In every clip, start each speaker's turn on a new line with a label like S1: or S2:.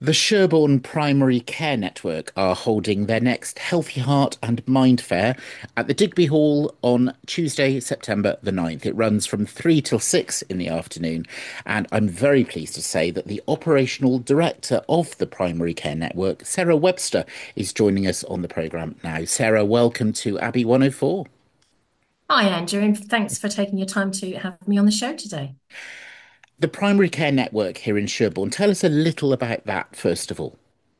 S1: The Sherborne Primary Care Network are holding their next Healthy Heart and Mind Fair at the Digby Hall on Tuesday, September the 9th. It runs from 3 till 6 in the afternoon, and I'm very pleased to say that the operational director of the Primary Care Network, Sarah Webster, is joining us on the programme now. Sarah, welcome to Abbey 104.
S2: Hi, Andrew, and thanks for taking your time to have me on the show today.
S1: The Primary Care Network here in Sherborne, tell us a little about that, first of all.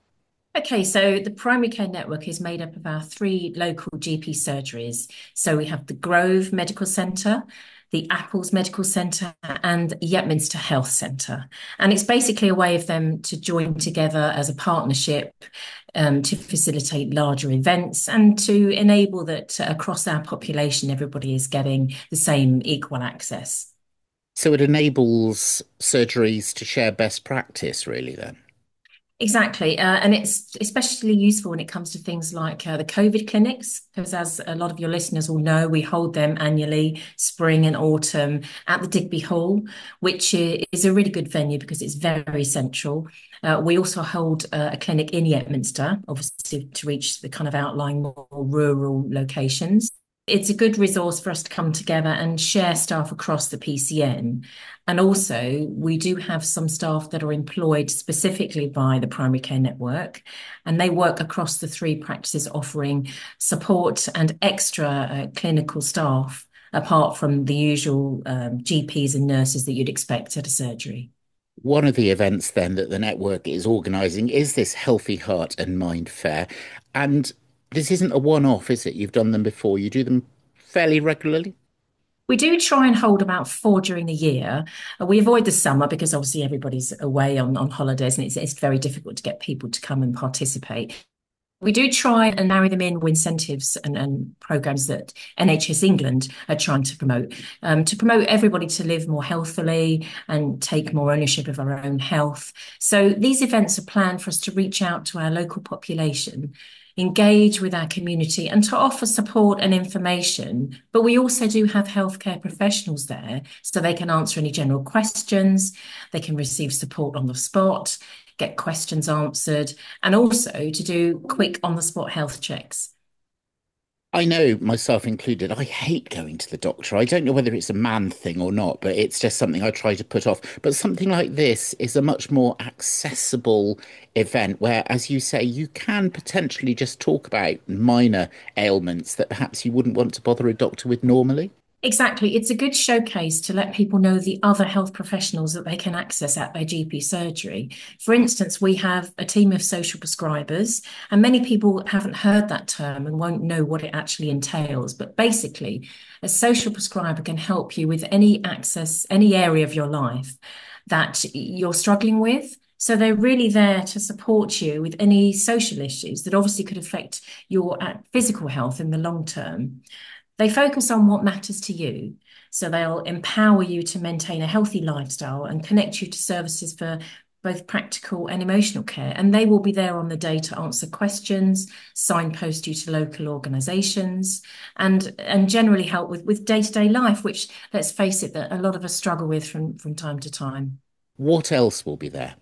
S2: Okay, so the primary care network is made up of our three local GP surgeries. So we have the Grove Medical Centre, the Apples Medical Centre, and Yetminster Health Centre. And it's basically a way of them to join together as a partnership to facilitate larger events and to enable that across our population, everybody is getting the same equal access.
S1: So it enables surgeries to share best practice, really, then.
S2: Exactly. And it's especially useful when it comes to things like the COVID clinics, because as a lot of your listeners will know, we hold them annually, spring and autumn, at the Digby Hall, which is a really good venue because it's very central. We also hold a clinic in Yetminster, obviously to reach the kind of outlying more rural locations. It's a good resource for us to come together and share staff across the PCN. And also, we do have some staff that are employed specifically by the primary care network, and they work across the three practices, offering support and extra clinical staff apart from the usual GPs and nurses that you'd expect at a surgery.
S1: One of the events then that the network is organising is this Healthy Heart and Mind Fair. And this isn't a one-off, is it? You've done them before. You do them fairly regularly.
S2: We do try and hold about four during the year. We avoid the summer because obviously everybody's away on holidays and it's very difficult to get people to come and participate. We do try and marry them in with incentives and programs that NHS England are trying to promote everybody to live more healthily and take more ownership of our own health. So these events are planned for us to reach out to our local population, engage with our community, and to offer support and information. But we also do have healthcare professionals there, so they can answer any general questions, they can receive support on the spot, get questions answered, and also to do quick on the spot health checks.
S1: I know, myself included, I hate going to the doctor. I don't know whether it's a man thing or not, but it's just something I try to put off. But something like this is a much more accessible event where, as you say, you can potentially just talk about minor ailments that perhaps you wouldn't want to bother a doctor with normally.
S2: Exactly. It's a good showcase to let people know the other health professionals that they can access at their GP surgery. For instance, we have a team of social prescribers, and many people haven't heard that term and won't know what it actually entails. But basically, a social prescriber can help you with any access, any area of your life that you're struggling with. So they're really there to support you with any social issues that obviously could affect your physical health in the long term. They focus on what matters to you. So they'll empower you to maintain a healthy lifestyle and connect you to services for both practical and emotional care. And they will be there on the day to answer questions, signpost you to local organisations, and generally help with day-to-day life, which, let's face it, that a lot of us struggle with from time to time.
S1: What else will be there?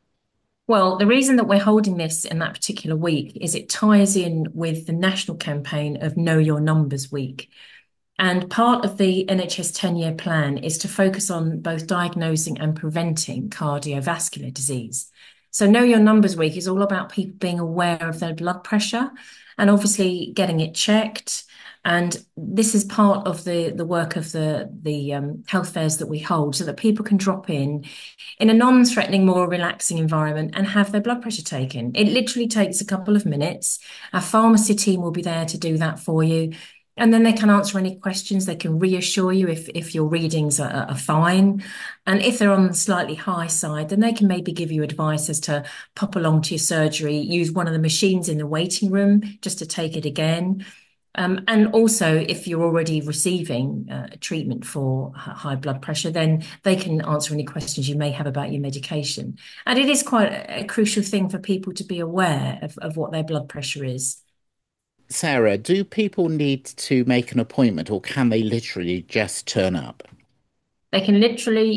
S2: Well, the reason that we're holding this in that particular week is it ties in with the national campaign of Know Your Numbers Week. And part of the NHS 10-year plan is to focus on both diagnosing and preventing cardiovascular disease. So Know Your Numbers Week is all about people being aware of their blood pressure and obviously getting it checked. And this is part of the work of the health fairs that we hold so that people can drop in a non-threatening, more relaxing environment and have their blood pressure taken. It literally takes a couple of minutes. Our pharmacy team will be there to do that for you. And then they can answer any questions. They can reassure you if your readings are fine. And if they're on the slightly high side, then they can maybe give you advice as to pop along to your surgery, use one of the machines in the waiting room just to take it again. And also, if you're already receiving treatment for high blood pressure, then they can answer any questions you may have about your medication. And it is quite a crucial thing for people to be aware of what their blood pressure is.
S1: Sarah, do people need to make an appointment or can they literally just turn up?
S2: They can literally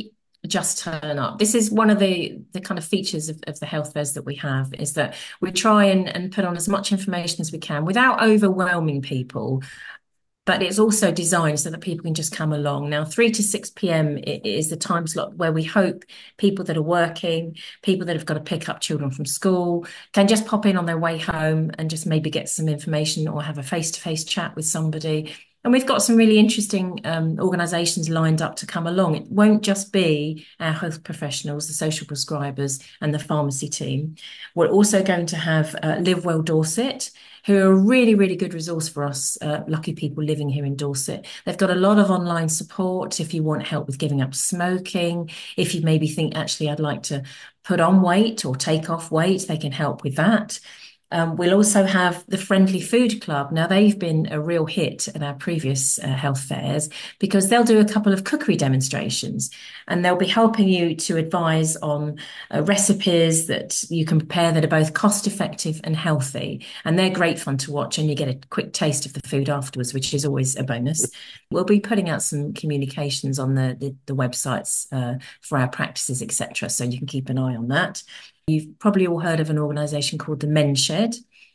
S2: just turn up. This is one of the kind of features of the health fairs that we have, is that we try and put on as much information as we can without overwhelming people, but it's also designed so that people can just come along. Now, 3 to 6 p.m. is the time slot where we hope people that are working, people that have got to pick up children from school, can just pop in on their way home and just maybe get some information or have a face-to-face chat with somebody. And we've got some really interesting organisations lined up to come along. It won't just be our health professionals, the social prescribers, and the pharmacy team. We're also going to have Live Well Dorset, who are a really, really good resource for us, lucky people living here in Dorset. They've got a lot of online support if you want help with giving up smoking. If you maybe think, actually, I'd like to put on weight or take off weight, they can help with that. We'll also have the Friendly Food Club. Now, they've been a real hit at our previous health fairs because they'll do a couple of cookery demonstrations and they'll be helping you to advise on recipes that you can prepare that are both cost effective and healthy. And they're great fun to watch, and you get a quick taste of the food afterwards, which is always a bonus. We'll be putting out some communications on the websites for our practices, etc. So you can keep an eye on that. You've probably all heard of an organisation called the Men's Shed,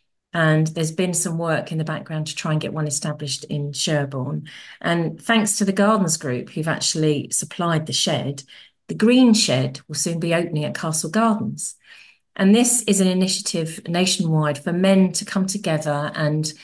S2: and there's been some work in the background to try and get one established in Sherborne. And thanks to the Gardens Group, who've actually supplied the shed, the Green Shed will soon be opening at Castle Gardens. And this is an initiative nationwide for men to come together and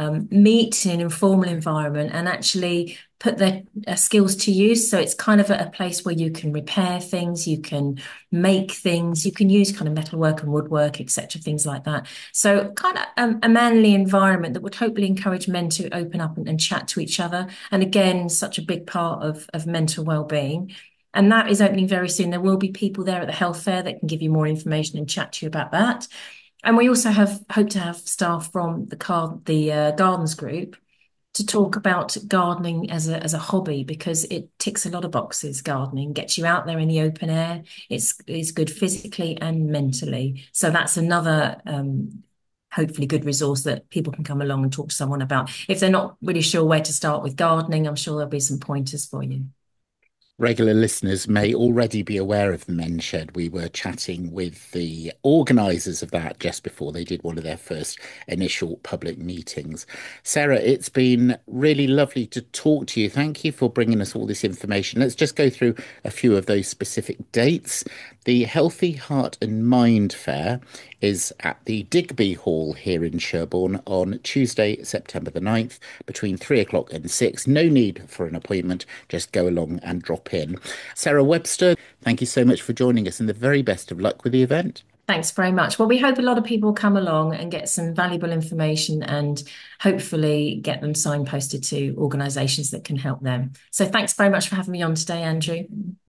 S2: meet in an informal environment and actually put their skills to use. So it's kind of a place where you can repair things, you can make things, you can use kind of metalwork and woodwork, etc., things like that. So kind of a manly environment that would hopefully encourage men to open up and chat to each other. And again, such a big part of mental well-being. And that is opening very soon. There will be people there at the health fair that can give you more information and chat to you about that. And we also hope to have staff from the Gardens Group to talk about gardening as a hobby, because it ticks a lot of boxes. Gardening gets you out there in the open air. It's good physically and mentally. So that's another hopefully good resource that people can come along and talk to someone about. If they're not really sure where to start with gardening, I'm sure there'll be some pointers for you.
S1: Regular listeners may already be aware of the Men's Shed. We were chatting with the organisers of that just before they did one of their first initial public meetings. Sarah, it's been really lovely to talk to you. Thank you for bringing us all this information. Let's just go through a few of those specific dates. The Healthy Heart and Mind Fair is at the Digby Hall here in Sherborne on Tuesday, September the 9th, between 3 o'clock and 6. No need for an appointment, just go along and drop in. Sarah Webster, thank you so much for joining us and the very best of luck with the event.
S2: Thanks very much. Well, we hope a lot of people come along and get some valuable information and hopefully get them signposted to organisations that can help them. So thanks very much for having me on today, Andrew.